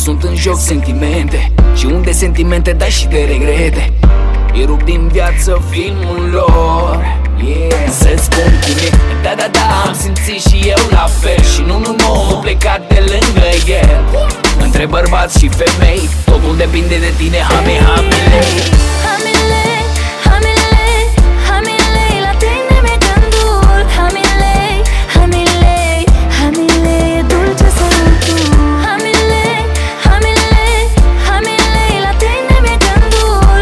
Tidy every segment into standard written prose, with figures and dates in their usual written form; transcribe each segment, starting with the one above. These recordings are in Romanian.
sunt în joc sentimente, și unde sentimente dai și de regrete. Îi rup din viață filmul lor, yeah. Să-ți spun cum e, da, am simțit și eu la fel. Și nu plecat de lângă el. Între bărbați și femei, totul depinde de tine, hamilei. La tine mi-e gândul. Hamilei, e dulce sărutul. Hamilei, la tine mi-e gândul.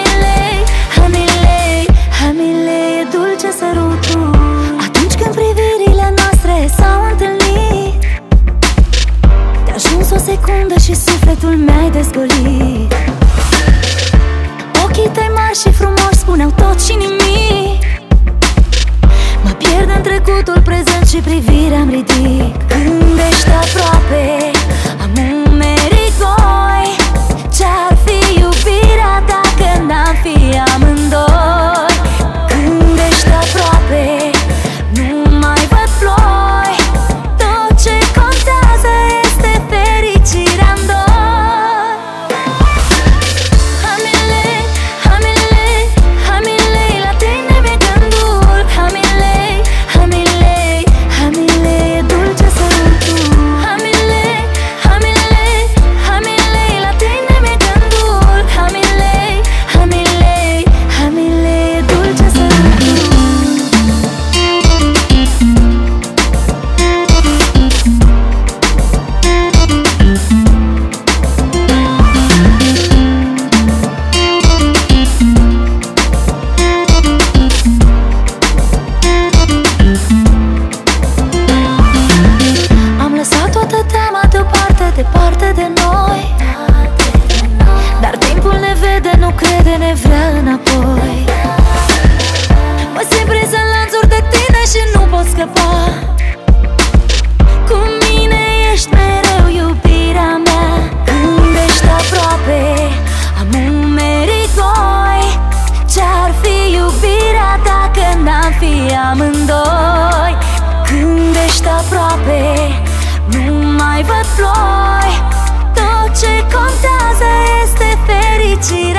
Hamilei, e dulce sărutul. Atunci când privirile noastre s-au întâlnit, te-a ajuns o secundă și sufletul mi-ai dezgolit. Ochii tăi mari și frumoși spuneau tot și nimic. Mă pierd în trecutul prezent și privirea-mi ridic. Când ești aproape, am umerii goi. Ce-ar fi iubirea dacă n-am fi amândoi? Când ești aproape, nu mai văd ploi. Tot ce contează este fericirea-n doi. Hamilei, la tine mi-e gândul. Hamilei, e dulce sărutul. Hamilei, la tine mi-e gândul. Hamilei, e dulce sărutul. Am lăsat toată teama deoparte, departe de noi. Dar timpul ne vede, nu crede, ne vrea înapoi. Mă simt prins în lanțuri de tine și nu pot scăpa. Cu mine ești mereu iubirea mea. Când ești aproape, am umerii goi. Ce-ar fi iubirea dacă n-am fi amândoi? Când ești aproape, nu mai văd ploi. Tot ce contează este fericirea.